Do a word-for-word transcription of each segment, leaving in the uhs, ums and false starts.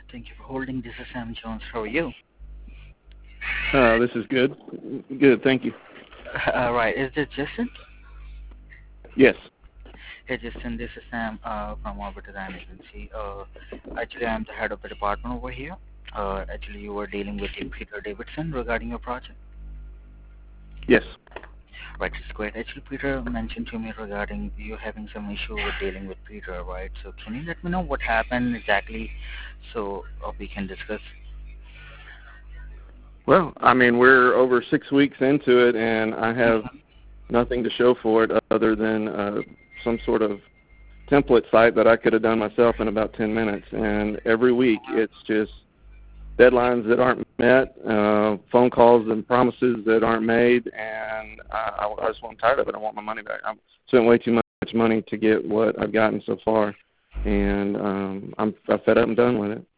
Thank you for holding. This is Sam Jones. How are you? Uh, this is good. Good, thank you. Uh, right. Is this Justin? Yes. Hey, Justin. This is Sam uh, from Orbit Design Agency. Uh, actually, I'm the head of the department over here. Uh, actually, you were dealing with Peter Davidson regarding your project. Yes. Right. It's great. Actually, Peter mentioned to me regarding you having some issue with dealing with Peter, right? So can you let me know what happened exactly so uh, we can discuss? Well, I mean, we're over six weeks into it, and I have nothing to show for it other than uh, some sort of template site that I could have done myself in about ten minutes. And every week, it's just deadlines that aren't met, uh, phone calls and promises that aren't made, and I, I just, I'm tired of it. I want my money back. I've spent way too much money to get what I've gotten so far, and um, I'm, I'm fed up and done with it.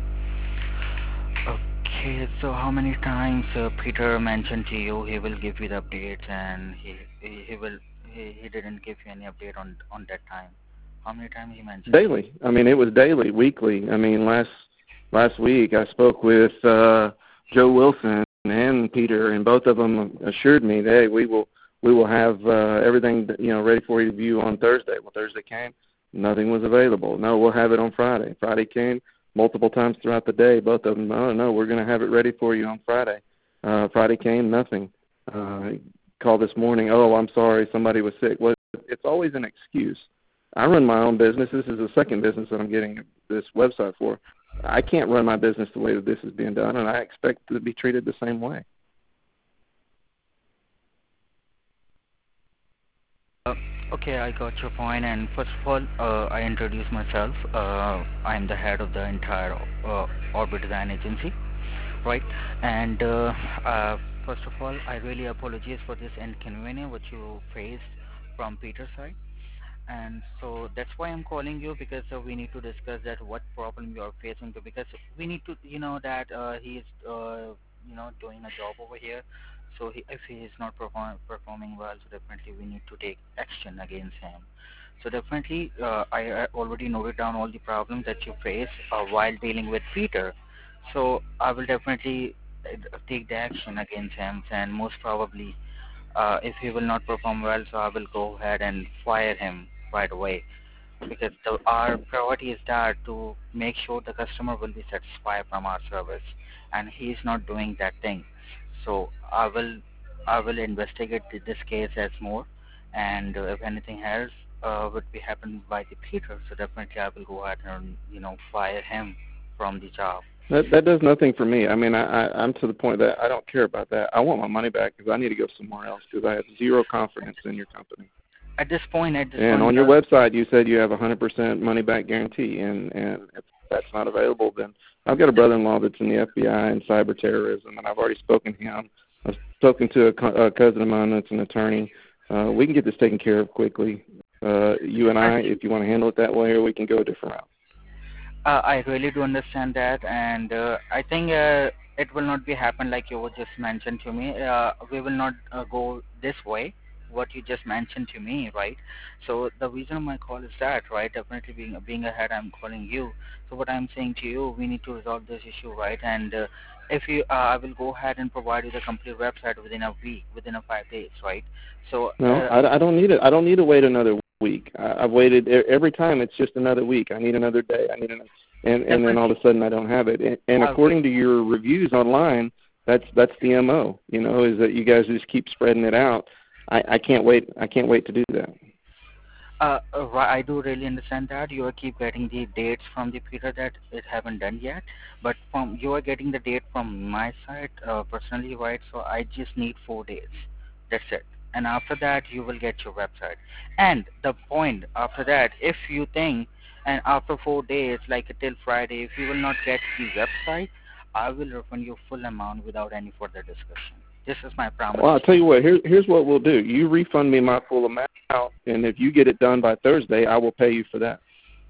Okay, so how many times uh, Peter mentioned to you he will give you the updates, and he he, he will he, he didn't give you any update on on that time? How many times he mentioned? Daily. I mean, it was daily, weekly. I mean, last last week I spoke with uh, Joe Wilson and Peter, and both of them assured me that hey, we will we will have uh, everything you know ready for you to view on Thursday. Well, Thursday came, nothing was available. No, we'll have it on Friday. Friday came multiple times throughout the day. Both of them, oh no, we're going to have it ready for you on Friday. Uh, Friday came, nothing. Uh, called this morning. Oh, I'm sorry, somebody was sick. Well, it's always an excuse. I run my own business. This is the second business that I'm getting this website for. I can't run my business the way that this is being done, and I expect to be treated the same way. Uh, okay, I got your point. And first of all, uh, I introduce myself. Uh, I'm the head of the entire uh, Orbit Design Agency, right? And uh, uh, first of all, I really apologize for this inconvenience which you faced from Peter's side. And so that's why I'm calling you, because uh, we need to discuss that what problem you are facing, to, because we need to, you know, that uh, he is, uh, you know, doing a job over here. So he, if he is not perform, performing well, so definitely we need to take action against him. So definitely, uh, I uh, already noted down all the problems that you face uh, while dealing with Peter. So I will definitely uh, take the action against him, and most probably uh, if he will not perform well, so I will go ahead and fire him right away, because the, our priority is that to make sure the customer will be satisfied from our service, and he is not doing that thing. So I will I will investigate th- this case as more, and uh, if anything else uh, would be happened by the Peter, so definitely I will go ahead and you know fire him from the job. That that does nothing for me. I mean, I, I I'm to the point that I don't care about that. I want my money back because I need to go somewhere else because I have zero confidence in your company. At this point, at this And point, on your uh, website, you said you have a hundred percent money back guarantee, and and if that's not available, then I've got a brother-in-law that's in the F B I and cyber terrorism, and I've already spoken to him. I've spoken to a, co- a cousin of mine that's an attorney. Uh, we can get this taken care of quickly. Uh, you and I, if you want to handle it that way, or we can go a different route. Uh, I really do understand that, and uh, I think uh, it will not be happen like you just mentioned to me. Uh, we will not uh, go this way, what you just mentioned to me, right? So the reason of my call is that, right? Definitely being being ahead, I'm calling you. So what I'm saying to you, we need to resolve this issue, right? And uh, if you, uh, I will go ahead and provide you the complete website within a week, within a five days, right? So No, uh, I, I don't need it. I don't need to wait another week. I, I've waited e- every time. It's just another week. I need another day. I need another, and and then all of a sudden I don't have it. And, and uh, according to your reviews online, that's that's the M O. You know, is that you guys just keep spreading it out. I, I can't wait. I can't wait to do that. Uh, uh, ri- I do really understand that you are keep getting the dates from the Peter that it haven't done yet, but from you are getting the date from my side uh, personally, right? So I just need four days. That's it. And after that, you will get your website. And the point after that, if you think, and after four days, like till Friday, if you will not get the website, I will refund you full amount without any further discussion. This is my promise Well, I'll to tell you. you what. Here's here's what we'll do. You refund me my full amount, and if you get it done by Thursday, I will pay you for that.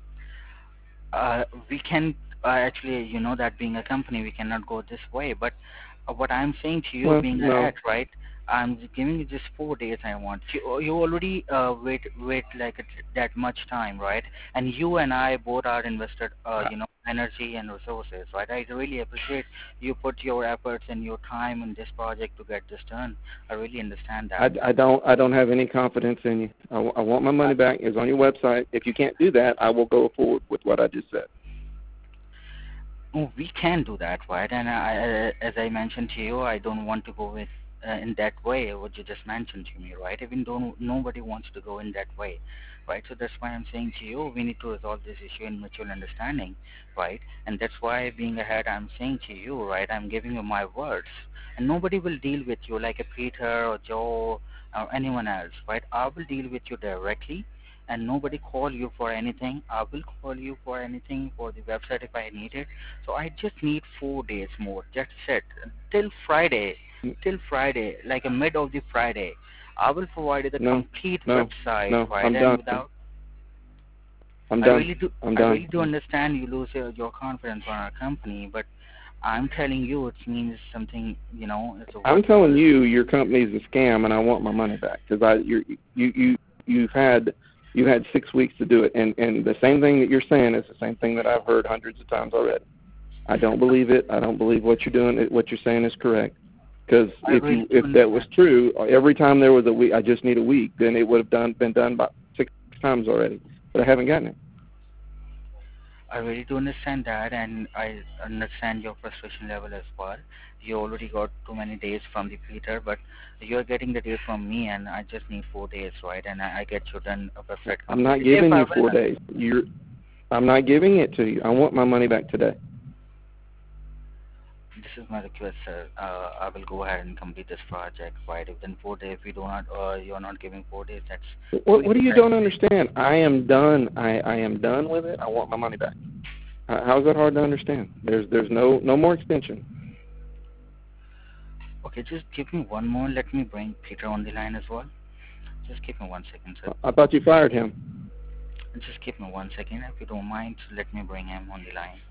Uh, we can uh, actually, you know, that being a company, we cannot go this way. But uh, what I'm saying to you, Well, being a no. head, right? I'm giving you just four days. I want you. You already uh, wait wait like it, that much time, right? And you and I both are invested, uh, you know, energy and resources, right? I really appreciate you put your efforts and your time in this project to get this done. I really understand I, that. I don't I don't have any confidence in you. I, I want my money back. It's on your website. If you can't do that, I will go forward with what I just said. Oh, we can do that, right? And I, as I mentioned to you, I don't want to go with uh, in that way, what you just mentioned to me, right? Even though nobody wants to go in that way, right? So that's why I'm saying to you, we need to resolve this issue in mutual understanding, right? And that's why, being ahead, I'm saying to you, right? I'm giving you my words, and nobody will deal with you like a Peter or Joe or anyone else, right? I will deal with you directly, and nobody call you for anything. I will call you for anything for the website if I need it. So I just need four days more. That's it. Till Friday. Till Friday, like a mid of the Friday. I will provide you the No, complete no, website, no. right? I'm And done. without, I'm I really done. do, I'm I really do done. understand you lose your, your confidence on our company, but I'm telling you, it means something. You know, it's a I'm telling workable. you, your company's a scam, and I want my money back because I you're, you you you've had you had six weeks to do it, and and the same thing that you're saying is the same thing that I've heard hundreds of times already. I don't believe it. I don't believe what you're doing. What you're saying is correct. Because I if really you do if that was understand. true, every time there was a week, I just need a week, then it would have done been done about six times already. But I haven't gotten it. I really do understand that, and I understand your frustration level as well. You already got too many days from the Peter, but you're getting the date from me, and I just need four days, right? And I, I get you done a website I'm not completely. If giving I you will, four days. You're I'm not giving it to you. I want my money back today. this is my request, sir. Uh, I will go ahead and complete this project, right? Within four days, if we do not, uh, you're not giving four days, that's What what really do you bad. don't understand? I am done. I I am done with it. I want my money back. How- How's that hard to understand? There's there's no no more extension. Okay, just give me one more. Let me bring Peter on the line as well. Just give me one second, sir. I thought you fired him. Just give me one second. If you don't mind, let me bring him on the line.